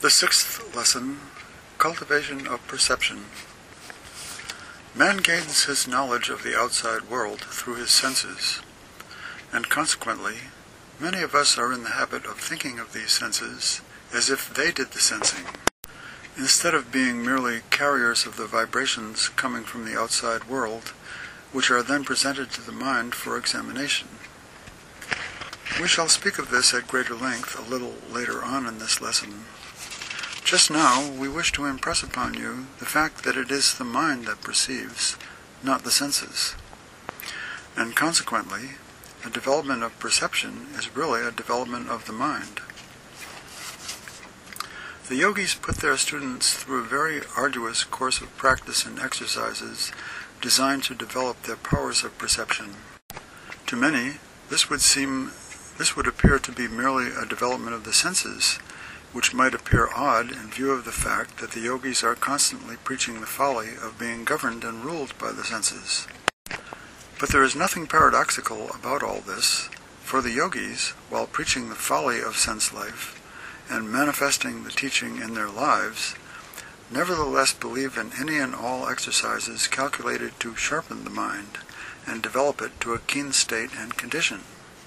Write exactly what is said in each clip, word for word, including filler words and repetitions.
The sixth lesson, Cultivation of Perception. Man gains his knowledge of the outside world through his senses, and consequently, many of us are in the habit of thinking of these senses as if they did the sensing, instead of being merely carriers of the vibrations coming from the outside world, which are then presented to the mind for examination. We shall speak of this at greater length a little later on in this lesson. Just now, we wish to impress upon you the fact that it is the mind that perceives, not the senses. And consequently, a development of perception is really a development of the mind. The yogis put their students through a very arduous course of practice and exercises designed to develop their powers of perception. To many, this would seem, this would appear to be merely a development of the senses, which might appear odd in view of the fact that the yogis are constantly preaching the folly of being governed and ruled by the senses. But there is nothing paradoxical about all this, for the yogis, while preaching the folly of sense life and manifesting the teaching in their lives, nevertheless believe in any and all exercises calculated to sharpen the mind and develop it to a keen state and condition.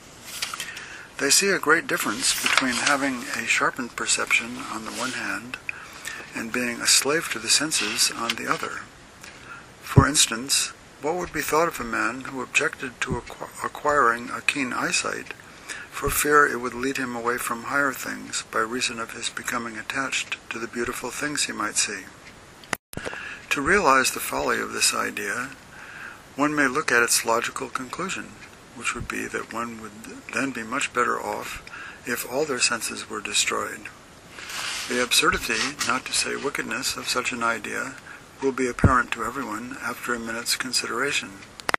They see a great difference between having a sharpened perception on the one hand and being a slave to the senses on the other. For instance, what would be thought of a man who objected to acqu- acquiring a keen eyesight for fear it would lead him away from higher things by reason of his becoming attached to the beautiful things he might see? To realize the folly of this idea, one may look at its logical conclusion, which would be that one would then be much better off if all their senses were destroyed. The absurdity, not to say wickedness, of such an idea will be apparent to everyone after a minute's consideration.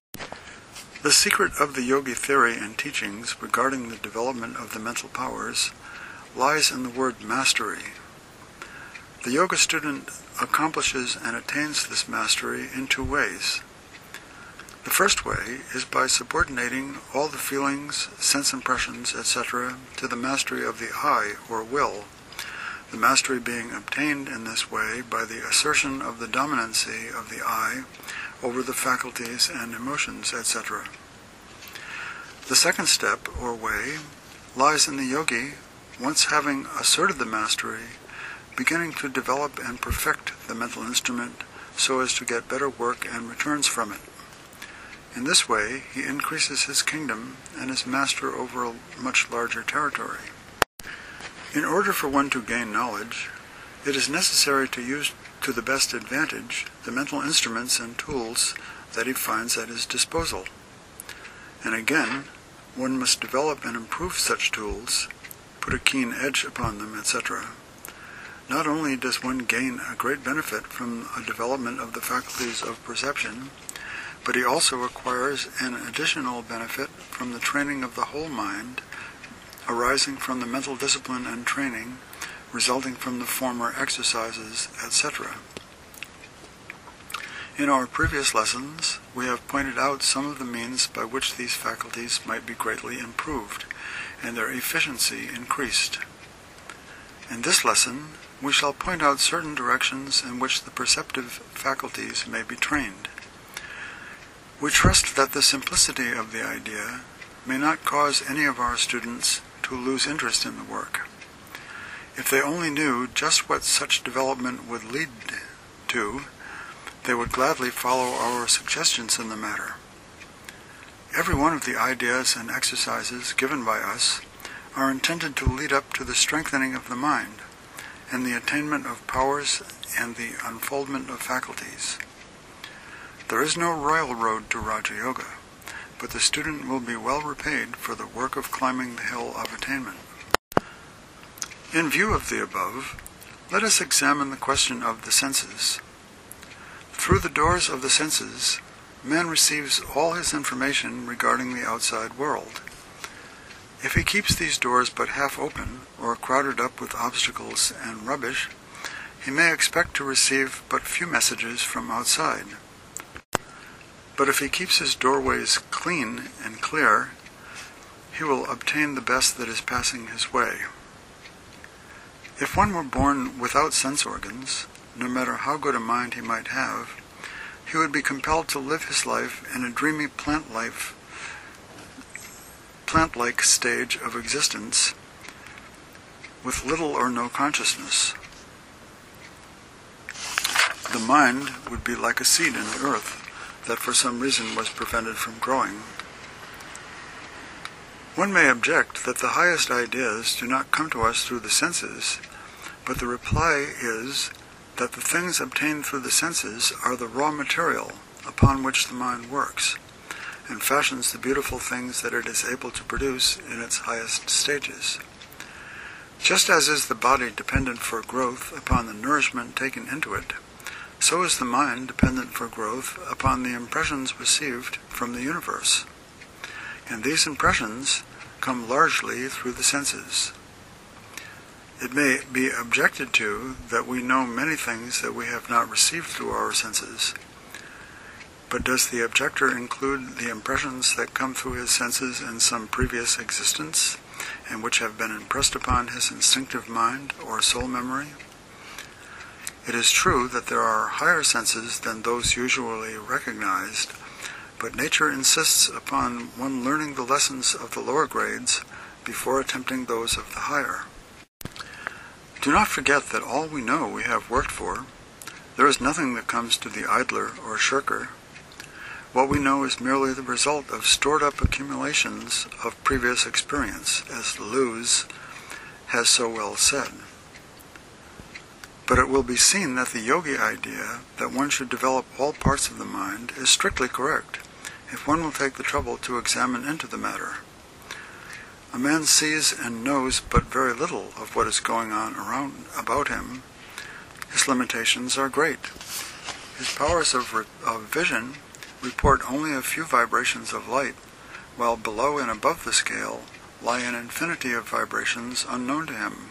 The secret of the yogi theory and teachings regarding the development of the mental powers lies in the word mastery. The yoga student accomplishes and attains this mastery in two ways. The first way is by subordinating all the feelings, sense impressions, et cetera to the mastery of the I, or will, the mastery being obtained in this way by the assertion of the dominancy of the I over the faculties and emotions, et cetera. The second step, or way, lies in the yogi, once having asserted the mastery, beginning to develop and perfect the mental instrument so as to get better work and returns from it. In this way, he increases his kingdom and is master over a much larger territory. In order for one to gain knowledge, it is necessary to use to the best advantage the mental instruments and tools that he finds at his disposal. And again, one must develop and improve such tools, put a keen edge upon them, et cetera. Not only does one gain a great benefit from a development of the faculties of perception, but he also acquires an additional benefit from the training of the whole mind, arising from the mental discipline and training resulting from the former exercises, et cetera. In our previous lessons, we have pointed out some of the means by which these faculties might be greatly improved and their efficiency increased. In this lesson, we shall point out certain directions in which the perceptive faculties may be trained. We trust that the simplicity of the idea may not cause any of our students to lose interest in the work. If they only knew just what such development would lead to, they would gladly follow our suggestions in the matter. Every one of the ideas and exercises given by us are intended to lead up to the strengthening of the mind and the attainment of powers and the unfoldment of faculties. There is no royal road to Raja Yoga, but the student will be well repaid for the work of climbing the hill of attainment. In view of the above, let us examine the question of the senses. Through the doors of the senses, man receives all his information regarding the outside world. If he keeps these doors but half open, or crowded up with obstacles and rubbish, he may expect to receive but few messages from outside. But if he keeps his doorways clean and clear, he will obtain the best that is passing his way. If one were born without sense organs, no matter how good a mind he might have, he would be compelled to live his life in a dreamy plant life, plant-like stage of existence with little or no consciousness. The mind would be like a seed in the earth that for some reason was prevented from growing. One may object that the highest ideas do not come to us through the senses, but the reply is that the things obtained through the senses are the raw material upon which the mind works, and fashions the beautiful things that it is able to produce in its highest stages. Just as is the body dependent for growth upon the nourishment taken into it, so is the mind dependent for growth upon the impressions received from the universe. And these impressions come largely through the senses. It may be objected to that we know many things that we have not received through our senses. But does the objector include the impressions that come through his senses in some previous existence, and which have been impressed upon his instinctive mind or soul memory? It is true that there are higher senses than those usually recognized, but nature insists upon one learning the lessons of the lower grades before attempting those of the higher. Do not forget that all we know we have worked for. There is nothing that comes to the idler or shirker. What we know is merely the result of stored-up accumulations of previous experience, as Luz has so well said. But it will be seen that the yogi idea that one should develop all parts of the mind is strictly correct, if one will take the trouble to examine into the matter. A man sees and knows but very little of what is going on around about him. His limitations are great. His powers of, re- of vision report only a few vibrations of light, while below and above the scale lie an infinity of vibrations unknown to him.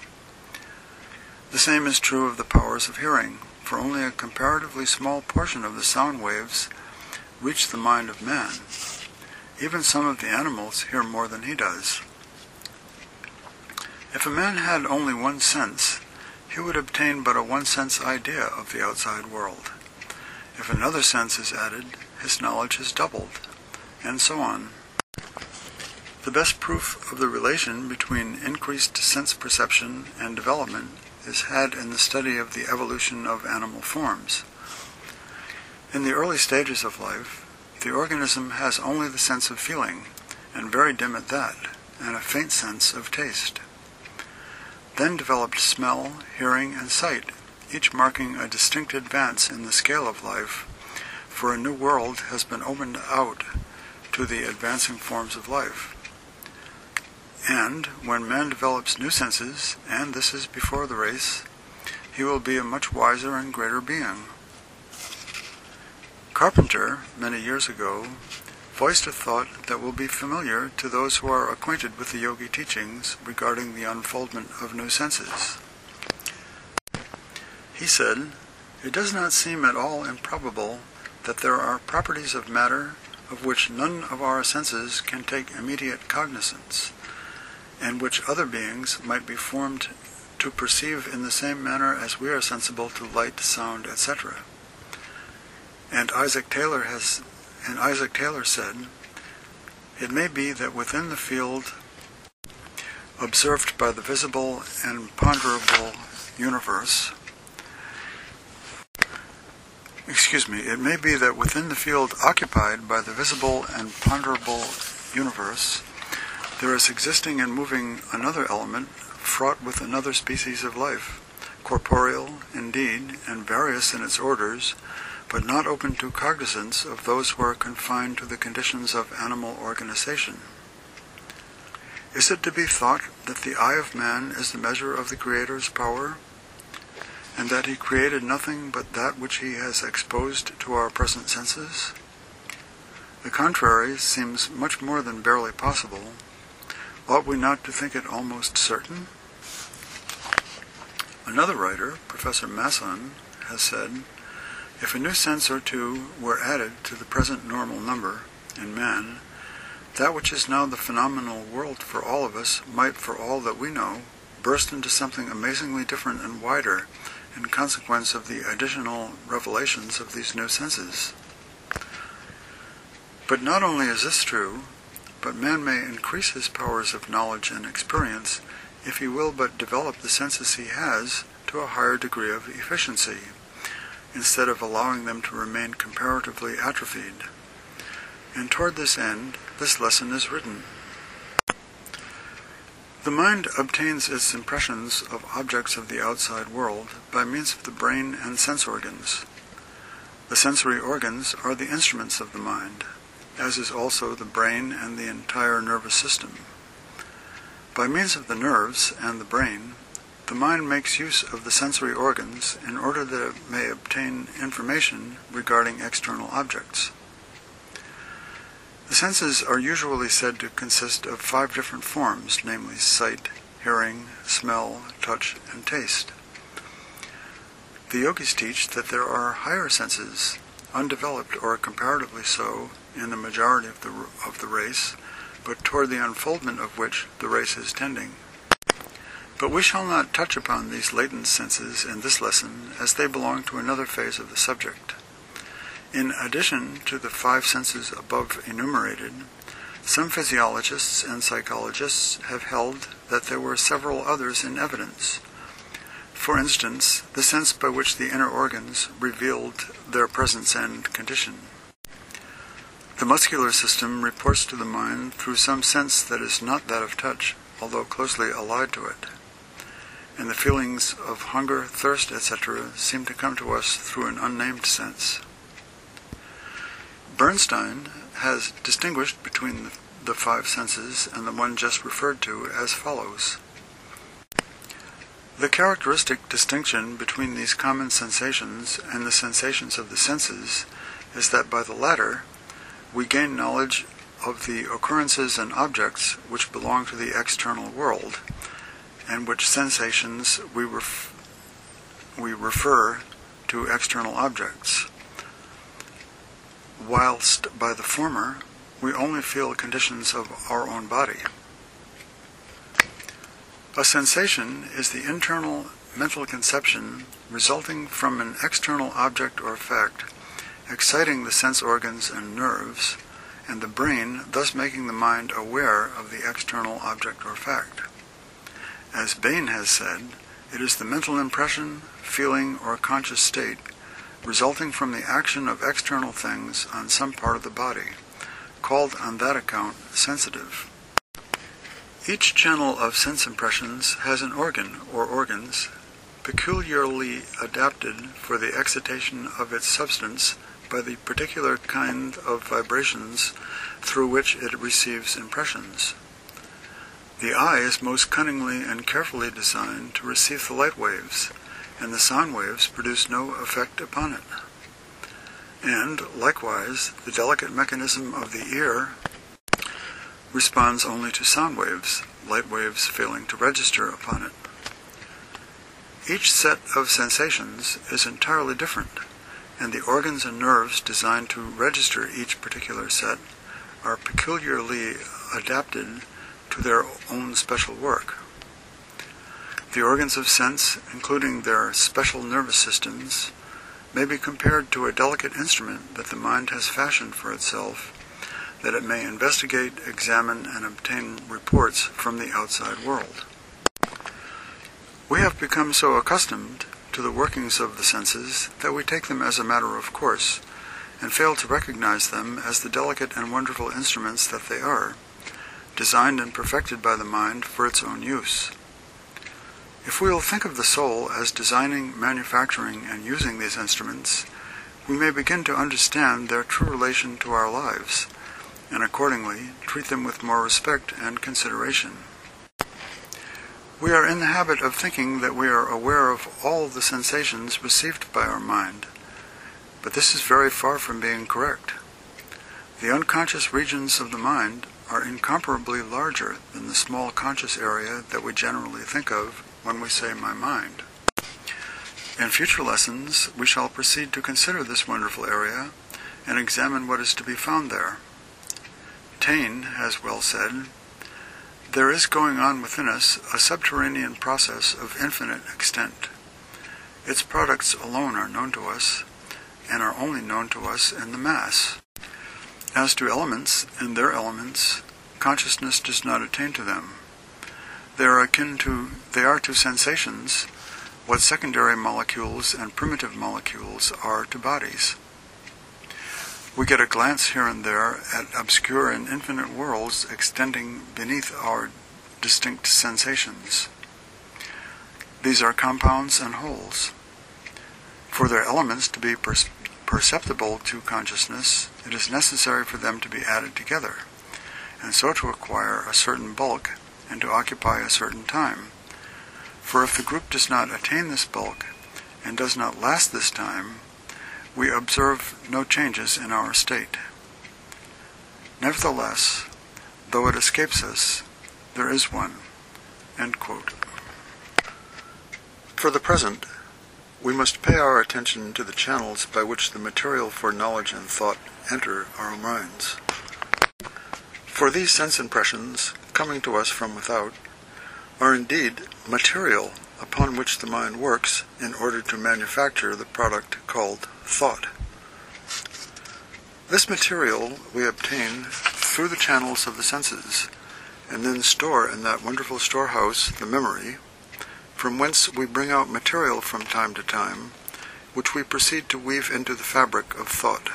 The same is true of the powers of hearing, for only a comparatively small portion of the sound waves reach the mind of man. Even some of the animals hear more than he does. If a man had only one sense, he would obtain but a one-sense idea of the outside world. If another sense is added, his knowledge is doubled, and so on. The best proof of the relation between increased sense perception and development is had in the study of the evolution of animal forms. In the early stages of life, the organism has only the sense of feeling, and very dim at that, and a faint sense of taste. Then developed smell, hearing, and sight, each marking a distinct advance in the scale of life, for a new world has been opened out to the advancing forms of life. And when man develops new senses, and this is before the race, he will be a much wiser and greater being. Carpenter, many years ago, voiced a thought that will be familiar to those who are acquainted with the yogi teachings regarding the unfoldment of new senses. He said, "It does not seem at all improbable that there are properties of matter of which none of our senses can take immediate cognizance, and which other beings might be formed to perceive in the same manner as we are sensible to light, sound, et cetera" And Isaac Taylor has, and Isaac Taylor said, "It may be that within the field observed by the visible and ponderable universe, excuse me, it may be that within the field occupied by the visible and ponderable universe, there is existing and moving another element fraught with another species of life, corporeal, indeed, and various in its orders, but not open to cognizance of those who are confined to the conditions of animal organization. Is it to be thought that the eye of man is the measure of the Creator's power, and that he created nothing but that which he has exposed to our present senses? The contrary seems much more than barely possible. Ought we not to think it almost certain?" Another writer, Professor Masson, has said, "If a new sense or two were added to the present normal number in man, that which is now the phenomenal world for all of us might, for all that we know, burst into something amazingly different and wider in consequence of the additional revelations of these new senses. But not only is this true, but man may increase his powers of knowledge and experience if he will but develop the senses he has to a higher degree of efficiency, instead of allowing them to remain comparatively atrophied. And toward this end, this lesson is written. The mind obtains its impressions of objects of the outside world by means of the brain and sense organs. The sensory organs are the instruments of the mind, as is also the brain and the entire nervous system. By means of the nerves and the brain, the mind makes use of the sensory organs in order that it may obtain information regarding external objects. The senses are usually said to consist of five different forms, namely sight, hearing, smell, touch, and taste. The yogis teach that there are higher senses, undeveloped or comparatively so, in the majority of the, of the race, but toward the unfoldment of which the race is tending. But we shall not touch upon these latent senses in this lesson, as they belong to another phase of the subject. In addition to the five senses above enumerated, some physiologists and psychologists have held that there were several others in evidence. For instance, the sense by which the inner organs revealed their presence and condition. The muscular system reports to the mind through some sense that is not that of touch, although closely allied to it. And the feelings of hunger, thirst, et cetera seem to come to us through an unnamed sense. Bernstein has distinguished between the, the five senses and the one just referred to as follows. The characteristic distinction between these common sensations and the sensations of the senses is that by the latter, we gain knowledge of the occurrences and objects which belong to the external world, and which sensations we, ref- we refer to external objects, whilst by the former we only feel conditions of our own body. A sensation is the internal mental conception resulting from an external object or fact, exciting the sense organs and nerves, and the brain thus making the mind aware of the external object or fact. As Bain has said, it is the mental impression, feeling, or conscious state resulting from the action of external things on some part of the body, called on that account sensitive. Each channel of sense impressions has an organ or organs peculiarly adapted for the excitation of its substance by the particular kind of vibrations through which it receives impressions. The eye is most cunningly and carefully designed to receive the light waves, and the sound waves produce no effect upon it. And, likewise, the delicate mechanism of the ear responds only to sound waves, light waves failing to register upon it. Each set of sensations is entirely different, and the organs and nerves designed to register each particular set are peculiarly adapted to their own special work. The organs of sense, including their special nervous systems, may be compared to a delicate instrument that the mind has fashioned for itself, that it may investigate, examine, and obtain reports from the outside world. We have become so accustomed to the workings of the senses that we take them as a matter of course, and fail to recognize them as the delicate and wonderful instruments that they are, designed and perfected by the mind for its own use. If we will think of the soul as designing, manufacturing, and using these instruments, we may begin to understand their true relation to our lives, and accordingly treat them with more respect and consideration. We are in the habit of thinking that we are aware of all the sensations received by our mind, but this is very far from being correct. The unconscious regions of the mind are incomparably larger than the small conscious area that we generally think of when we say my mind. In future lessons, we shall proceed to consider this wonderful area and examine what is to be found there. Taine has well said, There is going on within us a subterranean process of infinite extent. Its products alone are known to us, and are only known to us in the mass. As to elements and their elements, consciousness does not attain to them. They are akin to, they are to sensations what secondary molecules and primitive molecules are to bodies. We get a glance here and there at obscure and infinite worlds extending beneath our distinct sensations. These are compounds and wholes. For their elements to be per- perceptible to consciousness, it is necessary for them to be added together, and so to acquire a certain bulk and to occupy a certain time. For if the group does not attain this bulk and does not last this time, we observe no changes in our state. Nevertheless, though it escapes us, there is one. End quote. For the present, we must pay our attention to the channels by which the material for knowledge and thought enter our minds. For these sense impressions, coming to us from without, are indeed material upon which the mind works in order to manufacture the product called thought. This material we obtain through the channels of the senses, and then store in that wonderful storehouse, the memory, from whence we bring out material from time to time, which we proceed to weave into the fabric of thought.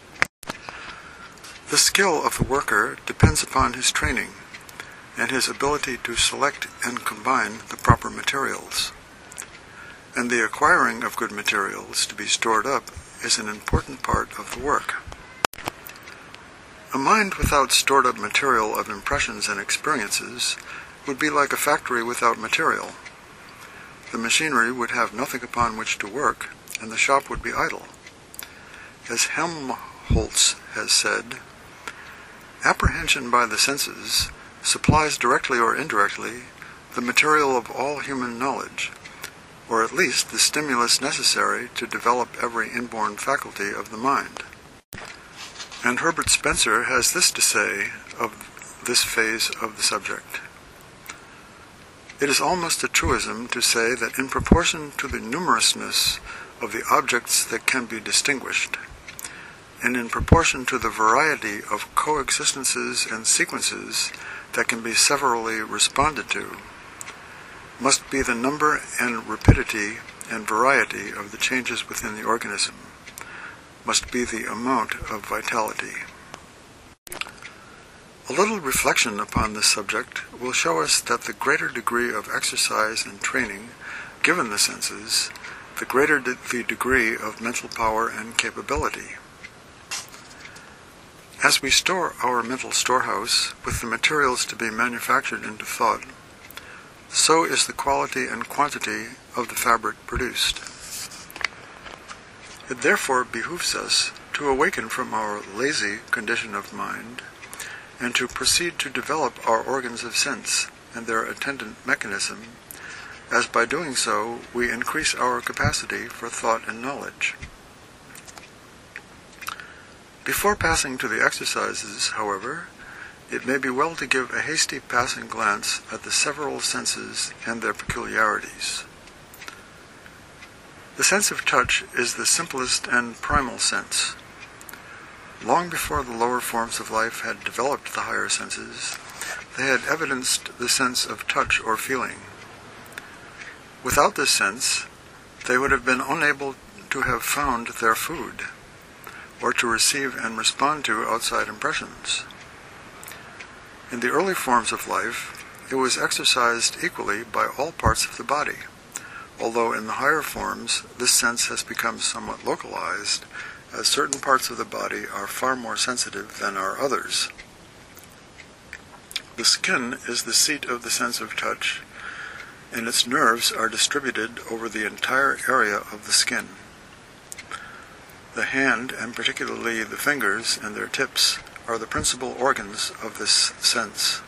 The skill of the worker depends upon his training, and his ability to select and combine the proper materials. And the acquiring of good materials to be stored up is an important part of the work. A mind without stored up material of impressions and experiences would be like a factory without material. The machinery would have nothing upon which to work, and the shop would be idle. As Helmholtz has said, apprehension by the senses supplies directly or indirectly the material of all human knowledge, or at least the stimulus necessary to develop every inborn faculty of the mind. And Herbert Spencer has this to say of this phase of the subject. It is almost a truism to say that in proportion to the numerousness of the objects that can be distinguished, and in proportion to the variety of coexistences and sequences that can be severally responded to, must be the number and rapidity and variety of the changes within the organism, must be the amount of vitality. A little reflection upon this subject will show us that the greater degree of exercise and training given the senses, the greater de- the degree of mental power and capability. As we store our mental storehouse with the materials to be manufactured into thought, so is the quality and quantity of the fabric produced. It therefore behooves us to awaken from our lazy condition of mind and to proceed to develop our organs of sense and their attendant mechanism, as by doing so we increase our capacity for thought and knowledge. Before passing to the exercises, however, it may be well to give a hasty passing glance at the several senses and their peculiarities. The sense of touch is the simplest and primal sense. Long before the lower forms of life had developed the higher senses, they had evidenced the sense of touch or feeling. Without this sense, they would have been unable to have found their food, or to receive and respond to outside impressions. In the early forms of life, it was exercised equally by all parts of the body, although in the higher forms this sense has become somewhat localized, as certain parts of the body are far more sensitive than are others. The skin is the seat of the sense of touch, and its nerves are distributed over the entire area of the skin. The hand, and particularly the fingers and their tips, are the principal organs of this sense.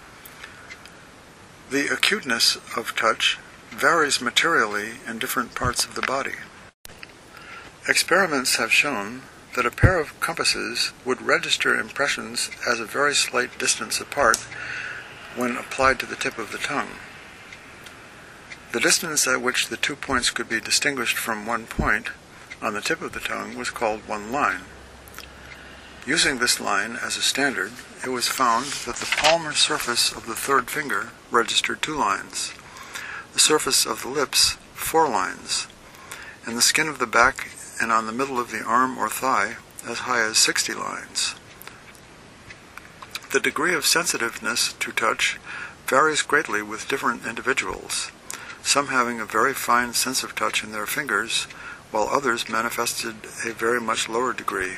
The acuteness of touch varies materially in different parts of the body. Experiments have shown that a pair of compasses would register impressions as a very slight distance apart when applied to the tip of the tongue. The distance at which the two points could be distinguished from one point on the tip of the tongue was called one line. Using this line as a standard, it was found that the palmar surface of the third finger registered two lines, the surface of the lips four lines, and the skin of the back and on the middle of the arm or thigh as high as sixty lines. The degree of sensitiveness to touch varies greatly with different individuals, some having a very fine sense of touch in their fingers, while others manifested a very much lower degree.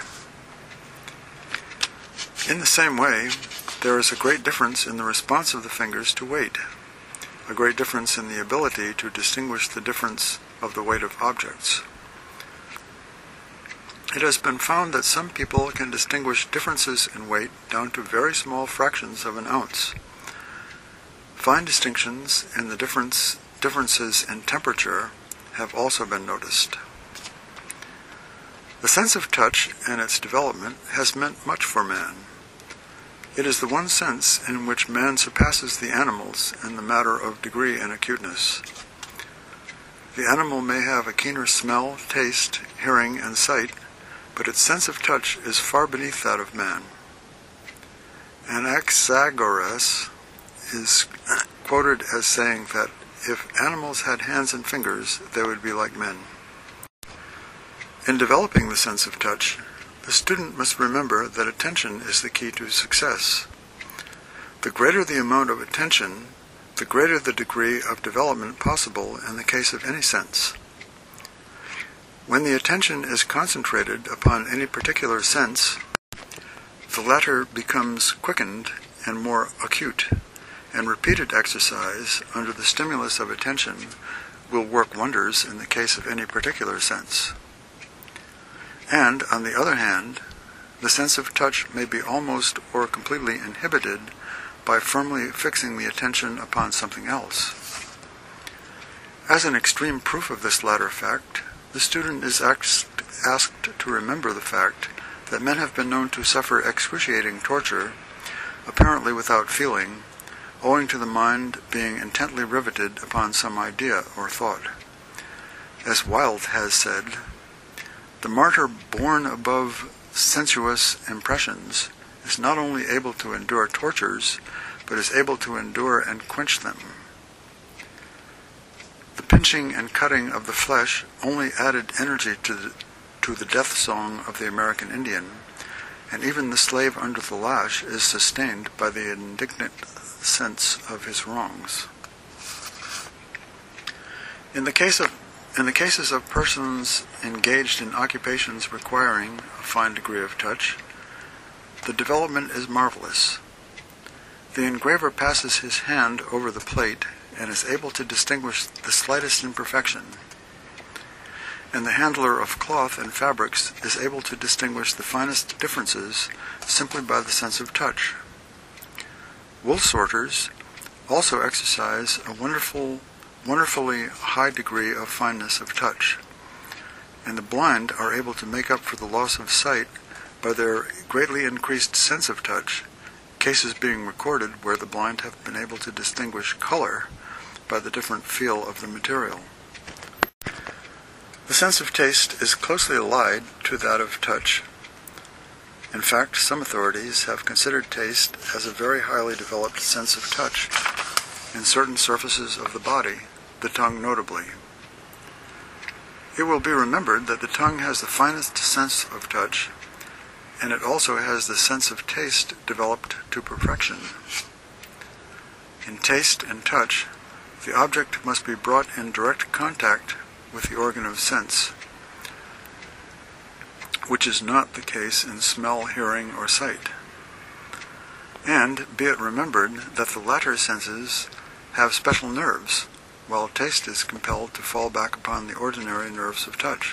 In the same way, there is a great difference in the response of the fingers to weight, a great difference in the ability to distinguish the difference of the weight of objects. It has been found that some people can distinguish differences in weight down to very small fractions of an ounce. Fine distinctions in the difference, differences in temperature have also been noticed. The sense of touch and its development has meant much for man. It is the one sense in which man surpasses the animals in the matter of degree and acuteness. The animal may have a keener smell, taste, hearing, and sight, but its sense of touch is far beneath that of man. Anaxagoras is quoted as saying that if animals had hands and fingers, they would be like men. In developing the sense of touch, the student must remember that attention is the key to success. The greater the amount of attention, the greater the degree of development possible in the case of any sense. When the attention is concentrated upon any particular sense, the latter becomes quickened and more acute, and repeated exercise under the stimulus of attention will work wonders in the case of any particular sense. And, on the other hand, the sense of touch may be almost or completely inhibited by firmly fixing the attention upon something else. As an extreme proof of this latter fact, the student is asked, asked to remember the fact that men have been known to suffer excruciating torture, apparently without feeling, owing to the mind being intently riveted upon some idea or thought. As Wilde has said, "The martyr born above sensuous impressions is not only able to endure tortures, but is able to endure and quench them." The pinching and cutting of the flesh only added energy to the, to the death song of the American Indian, and even the slave under the lash is sustained by the indignant sense of his wrongs. In the case of In the cases of persons engaged in occupations requiring a fine degree of touch, the development is marvelous. The engraver passes his hand over the plate and is able to distinguish the slightest imperfection, and the handler of cloth and fabrics is able to distinguish the finest differences simply by the sense of touch. Wool sorters also exercise a wonderful wonderfully high degree of fineness of touch, and the blind are able to make up for the loss of sight by their greatly increased sense of touch, cases being recorded where the blind have been able to distinguish color by the different feel of the material. The sense of taste is closely allied to that of touch. In fact, some authorities have considered taste as a very highly developed sense of touch in certain surfaces of the body, the tongue notably. It will be remembered that the tongue has the finest sense of touch, and it also has the sense of taste developed to perfection. In taste and touch, the object must be brought in direct contact with the organ of sense, which is not the case in smell, hearing, or sight. And be it remembered that the latter senses have special nerves, while taste is compelled to fall back upon the ordinary nerves of touch.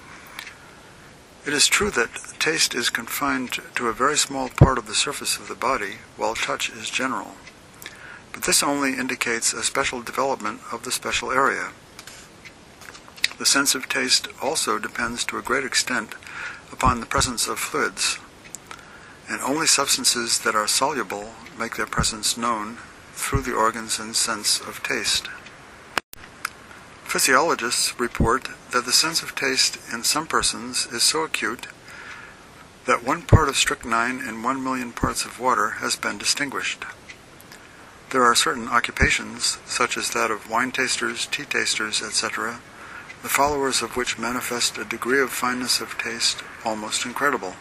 It is true that taste is confined to a very small part of the surface of the body, while touch is general. But this only indicates a special development of the special area. The sense of taste also depends to a great extent upon the presence of fluids, and only substances that are soluble make their presence known through the organs and sense of taste. Physiologists report that the sense of taste in some persons is so acute that one part of strychnine in one million parts of water has been distinguished. There are certain occupations, such as that of wine tasters, tea tasters, et cetera, the followers of which manifest a degree of fineness of taste almost incredible.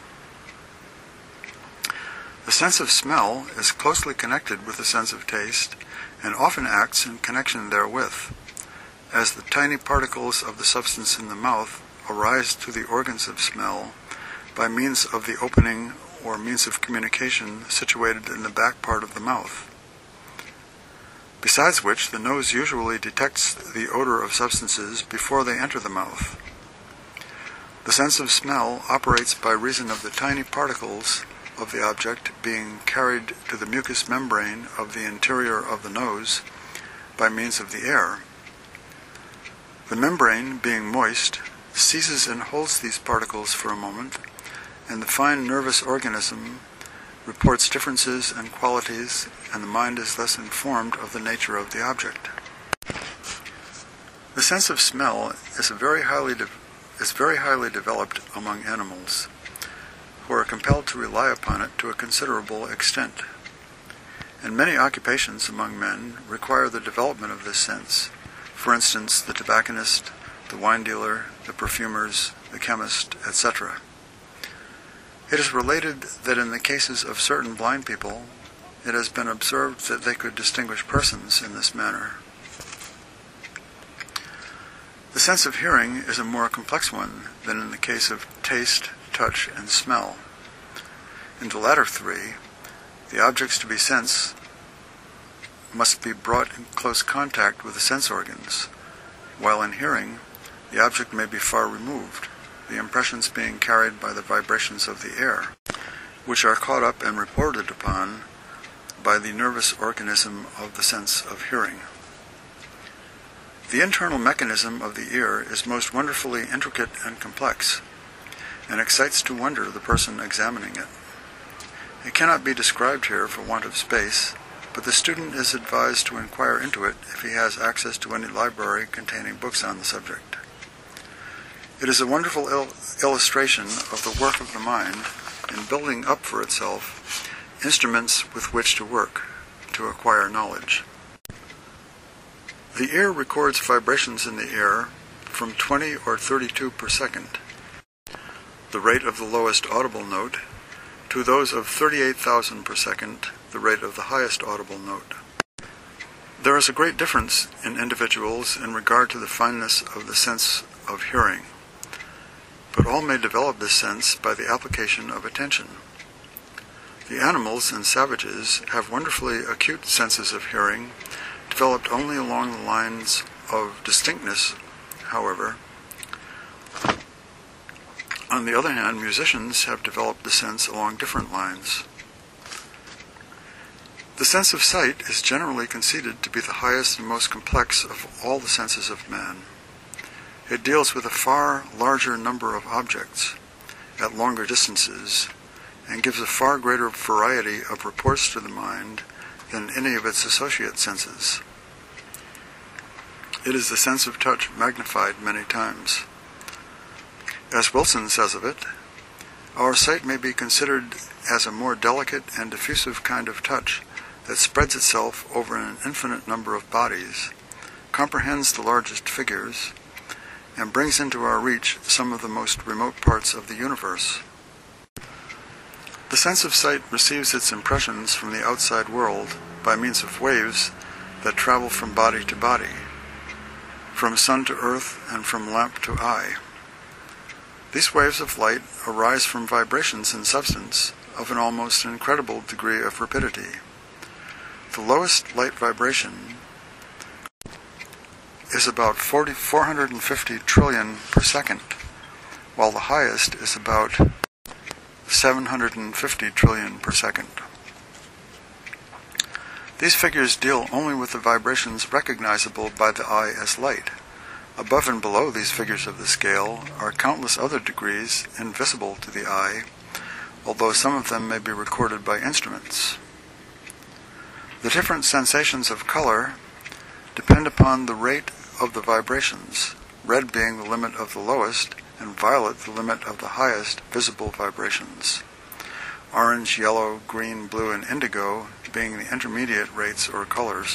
The sense of smell is closely connected with the sense of taste and often acts in connection therewith, as the tiny particles of the substance in the mouth arise to the organs of smell by means of the opening or means of communication situated in the back part of the mouth. Besides which, the nose usually detects the odor of substances before they enter the mouth. The sense of smell operates by reason of the tiny particles of the object being carried to the mucous membrane of the interior of the nose by means of the air. The membrane, being moist, seizes and holds these particles for a moment, and the fine nervous organism reports differences and qualities, and the mind is thus informed of the nature of the object. The sense of smell is a very highly de- is very highly developed among animals, who are compelled to rely upon it to a considerable extent. And many occupations among men require the development of this sense. For instance, the tobacconist, the wine dealer, the perfumers, the chemist, et cetera. It is related that in the cases of certain blind people, it has been observed that they could distinguish persons in this manner. The sense of hearing is a more complex one than in the case of taste, touch, and smell. In the latter three, the objects to be sensed must be brought in close contact with the sense organs, while in hearing, the object may be far removed, the impressions being carried by the vibrations of the air, which are caught up and reported upon by the nervous organism of the sense of hearing. The internal mechanism of the ear is most wonderfully intricate and complex, and excites to wonder the person examining it. It cannot be described here for want of space, but the student is advised to inquire into it if he has access to any library containing books on the subject. It is a wonderful il- illustration of the work of the mind in building up for itself instruments with which to work, to acquire knowledge. The ear records vibrations in the air from twenty or thirty-two per second, the rate of the lowest audible note, to those of thirty-eight thousand per second, the rate of the highest audible note. There is a great difference in individuals in regard to the fineness of the sense of hearing, but all may develop this sense by the application of attention. The animals and savages have wonderfully acute senses of hearing, developed only along the lines of distinctness, however. On the other hand, musicians have developed the sense along different lines. The sense of sight is generally conceded to be the highest and most complex of all the senses of man. It deals with a far larger number of objects at longer distances and gives a far greater variety of reports to the mind than any of its associate senses. It is the sense of touch magnified many times. As Wilson says of it, our sight may be considered as a more delicate and diffusive kind of touch that spreads itself over an infinite number of bodies, comprehends the largest figures, and brings into our reach some of the most remote parts of the universe. The sense of sight receives its impressions from the outside world by means of waves that travel from body to body, from sun to earth and from lamp to eye. These waves of light arise from vibrations in substance of an almost incredible degree of rapidity. The lowest light vibration is about four hundred fifty trillion per second, while the highest is about seven hundred fifty trillion per second. These figures deal only with the vibrations recognizable by the eye as light. Above and below these figures of the scale are countless other degrees invisible to the eye, although some of them may be recorded by instruments. The different sensations of color depend upon the rate of the vibrations, red being the limit of the lowest, and violet the limit of the highest visible vibrations. Orange, yellow, green, blue, and indigo being the intermediate rates or colors.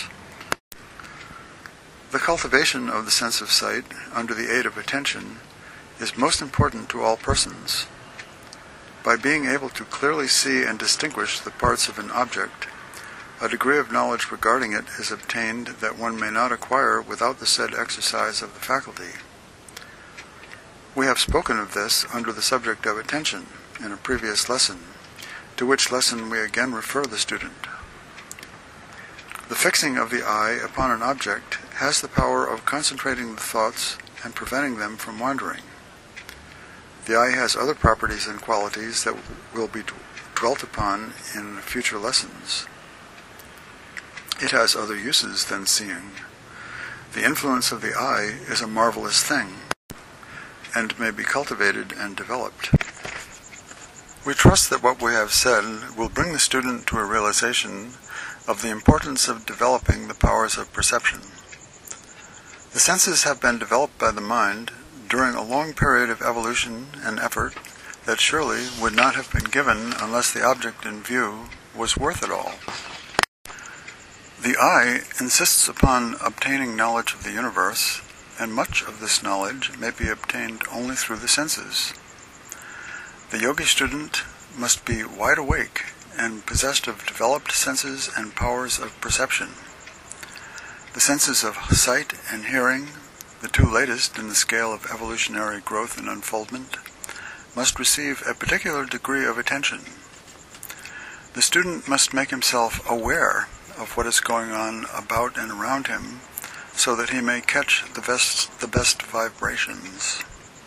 The cultivation of the sense of sight, under the aid of attention, is most important to all persons. By being able to clearly see and distinguish the parts of an object, a degree of knowledge regarding it is obtained that one may not acquire without the said exercise of the faculty. We have spoken of this under the subject of attention in a previous lesson, to which lesson we again refer the student. The fixing of the eye upon an object has the power of concentrating the thoughts and preventing them from wandering. The eye has other properties and qualities that will be dwelt upon in future lessons. It has other uses than seeing. The influence of the eye is a marvelous thing, and may be cultivated and developed. We trust that what we have said will bring the student to a realization of the importance of developing the powers of perception. The senses have been developed by the mind during a long period of evolution and effort that surely would not have been given unless the object in view was worth it all. The eye insists upon obtaining knowledge of the universe, and much of this knowledge may be obtained only through the senses. The yogi student must be wide awake and possessed of developed senses and powers of perception. The senses of sight and hearing, the two latest in the scale of evolutionary growth and unfoldment, must receive a particular degree of attention. The student must make himself aware of what is going on about and around him, so that he may catch the best, the best vibrations.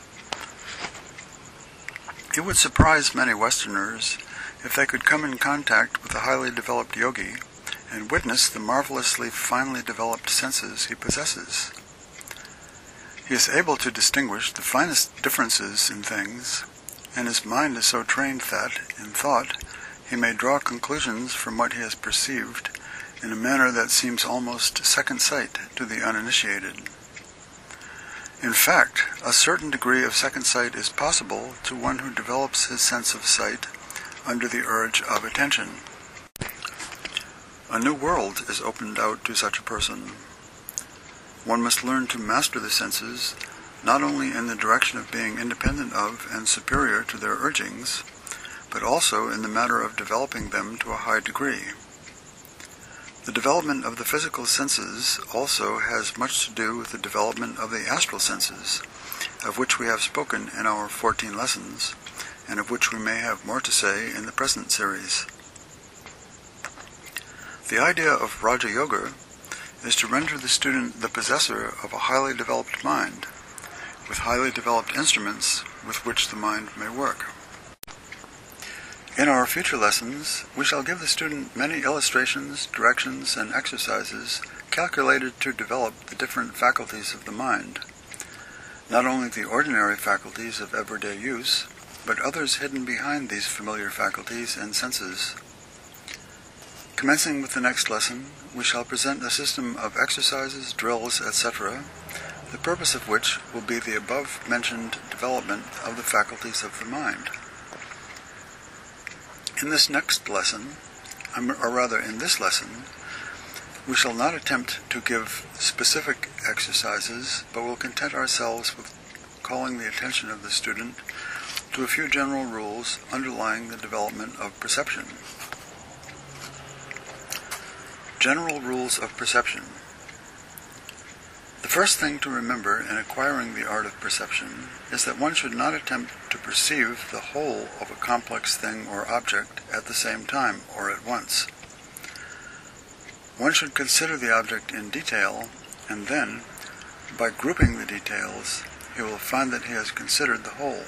It would surprise many Westerners if they could come in contact with a highly developed yogi and witness the marvelously finely developed senses he possesses. He is able to distinguish the finest differences in things, and his mind is so trained that, in thought, he may draw conclusions from what he has perceived in a manner that seems almost second sight to the uninitiated. In fact, a certain degree of second sight is possible to one who develops his sense of sight under the urge of attention. A new world is opened out to such a person. One must learn to master the senses, not only in the direction of being independent of and superior to their urgings, but also in the matter of developing them to a high degree. The development of the physical senses also has much to do with the development of the astral senses, of which we have spoken in our fourteen lessons, and of which we may have more to say in the present series. The idea of Raja Yoga is to render the student the possessor of a highly developed mind, with highly developed instruments with which the mind may work. In our future lessons, we shall give the student many illustrations, directions, and exercises calculated to develop the different faculties of the mind, not only the ordinary faculties of everyday use, but others hidden behind these familiar faculties and senses. Commencing with the next lesson, we shall present a system of exercises, drills, et cetera, the purpose of which will be the above-mentioned development of the faculties of the mind. In this next lesson, or rather in this lesson, we shall not attempt to give specific exercises, but will content ourselves with calling the attention of the student to a few general rules underlying the development of perception. General rules of perception. The first thing to remember in acquiring the art of perception is that one should not attempt to perceive the whole of a complex thing or object at the same time or at once. One should consider the object in detail, and then, by grouping the details, he will find that he has considered the whole.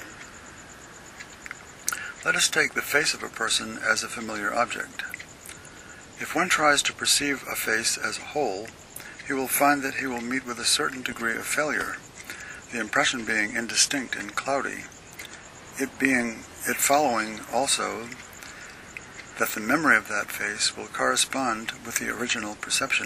Let us take the face of a person as a familiar object. If one tries to perceive a face as a whole, he will find that he will meet with a certain degree of failure, the impression being indistinct and cloudy, it being it following also that the memory of that face will correspond with the original perception.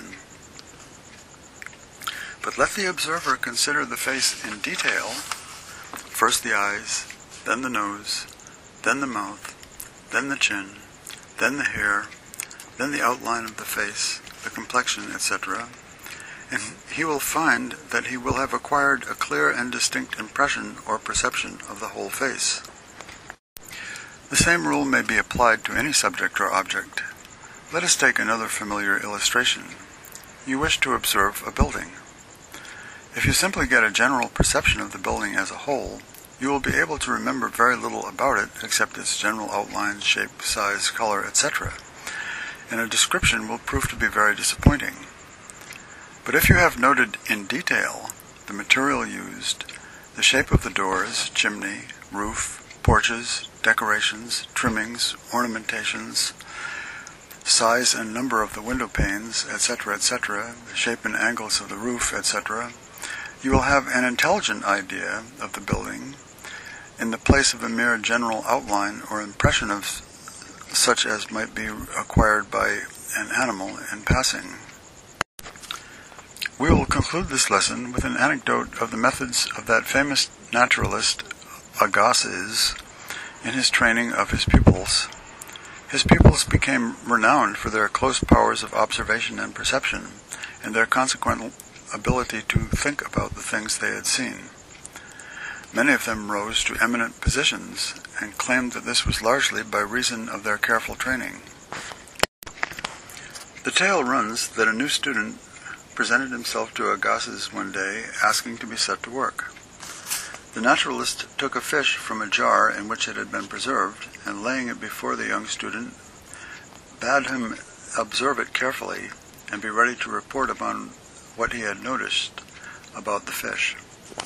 But let the observer consider the face in detail, first the eyes, then the nose, then the mouth, then the chin, then the hair, then the outline of the face, the complexion, et cetera, and he will find that he will have acquired a clear and distinct impression or perception of the whole face. The same rule may be applied to any subject or object. Let us take another familiar illustration. You wish to observe a building. If you simply get a general perception of the building as a whole, you will be able to remember very little about it except its general outline, shape, size, color, et cetera, and a description will prove to be very disappointing. But if you have noted in detail the material used, the shape of the doors, chimney, roof, porches, decorations, trimmings, ornamentations, size and number of the window panes, et cetera, et cetera, the shape and angles of the roof, et cetera, you will have an intelligent idea of the building in the place of a mere general outline or impression of such as might be acquired by an animal in passing. We will conclude this lesson with an anecdote of the methods of that famous naturalist Agassiz in his training of his pupils. His pupils became renowned for their close powers of observation and perception, and their consequent ability to think about the things they had seen. Many of them rose to eminent positions and claimed that this was largely by reason of their careful training. The tale runs that a new student presented himself to Agassiz one day asking to be set to work. The naturalist took a fish from a jar in which it had been preserved, and laying it before the young student, bade him observe it carefully and be ready to report upon what he had noticed about the fish.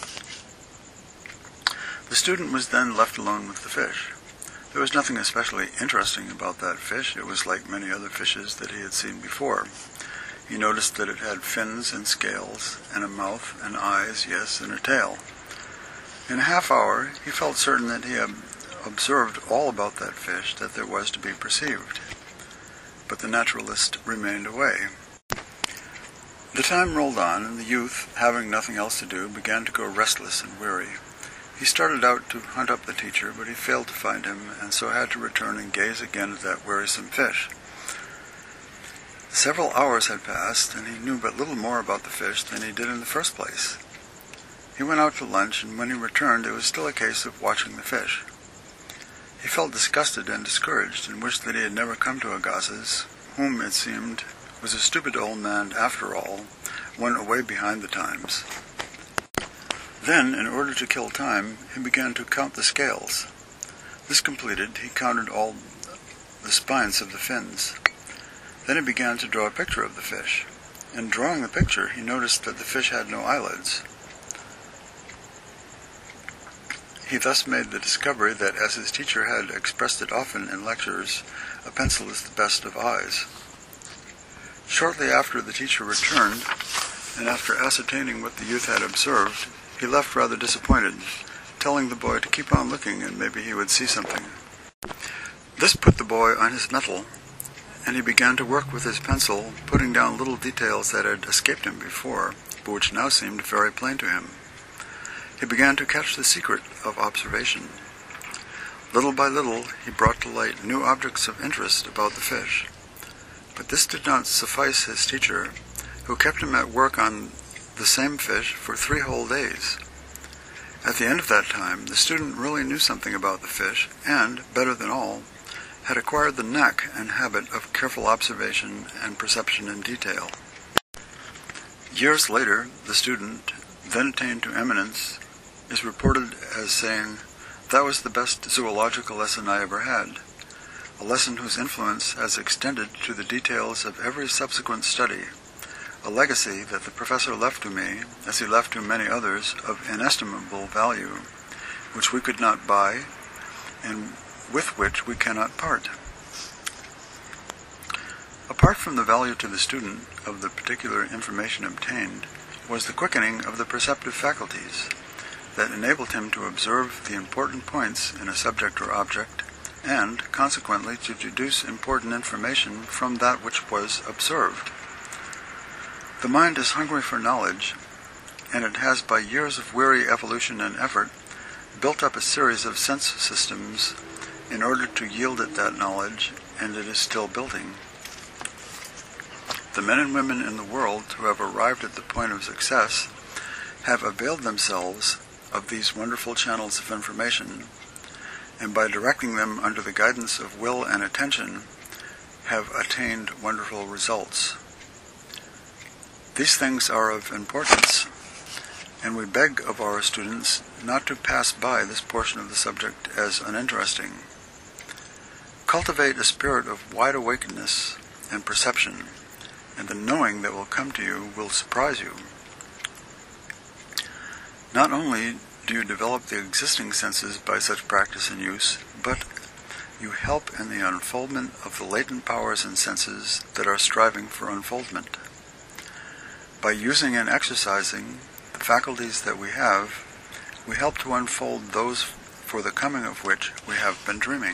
The student was then left alone with the fish. There was nothing especially interesting about that fish. It was like many other fishes that he had seen before. He noticed that it had fins and scales, and a mouth and eyes, yes, and a tail. In a half hour, he felt certain that he had observed all about that fish that there was to be perceived. But the naturalist remained away. The time rolled on, and the youth, having nothing else to do, began to grow restless and weary. He started out to hunt up the teacher, but he failed to find him, and so had to return and gaze again at that wearisome fish. Several hours had passed, and he knew but little more about the fish than he did in the first place. He went out to lunch, and when he returned, it was still a case of watching the fish. He felt disgusted and discouraged, and wished that he had never come to Agassiz, whom, it seemed, was a stupid old man after all, one away behind the times. Then, in order to kill time, he began to count the scales. This completed, he counted all the spines of the fins. Then he began to draw a picture of the fish. In drawing the picture, he noticed that the fish had no eyelids. He thus made the discovery that, as his teacher had expressed it often in lectures, a pencil is the best of eyes. Shortly after the teacher returned, and after ascertaining what the youth had observed, he left rather disappointed, telling the boy to keep on looking and maybe he would see something. This put the boy on his mettle, and he began to work with his pencil, putting down little details that had escaped him before, but which now seemed very plain to him. He began to catch the secret of observation. Little by little, he brought to light new objects of interest about the fish. But this did not suffice his teacher, who kept him at work on the same fish for three whole days. At the end of that time, the student really knew something about the fish, and, better than all, had acquired the knack and habit of careful observation and perception in detail. Years later, the student, then attained to eminence, is reported as saying, "That was the best zoological lesson I ever had, a lesson whose influence has extended to the details of every subsequent study, a legacy that the professor left to me, as he left to many others, of inestimable value, which we could not buy, and with which we cannot part." Apart from the value to the student of the particular information obtained, was the quickening of the perceptive faculties that enabled him to observe the important points in a subject or object, and, consequently, to deduce important information from that which was observed. The mind is hungry for knowledge, and it has, by years of weary evolution and effort, built up a series of sense systems in order to yield it that knowledge, and it is still building. The men and women in the world who have arrived at the point of success have availed themselves of these wonderful channels of information, and by directing them under the guidance of will and attention, have attained wonderful results. These things are of importance, and we beg of our students not to pass by this portion of the subject as uninteresting. Cultivate a spirit of wide awakeness and perception, and the knowing that will come to you will surprise you. Not only do you develop the existing senses by such practice and use, but you help in the unfoldment of the latent powers and senses that are striving for unfoldment. By using and exercising the faculties that we have, we help to unfold those for the coming of which we have been dreaming.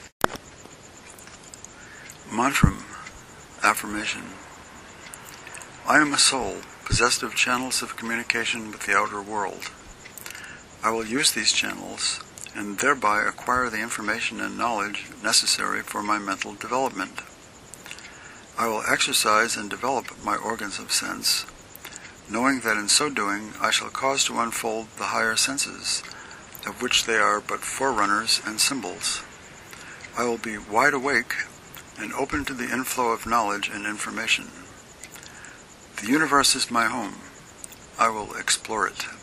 Mantram, affirmation. I am a soul possessed of channels of communication with the outer world. I will use these channels and thereby acquire the information and knowledge necessary for my mental development. I will exercise and develop my organs of sense, knowing that in so doing I shall cause to unfold the higher senses, of which they are but forerunners and symbols. I will be wide awake and open to the inflow of knowledge and information. The universe is my home. I will explore it.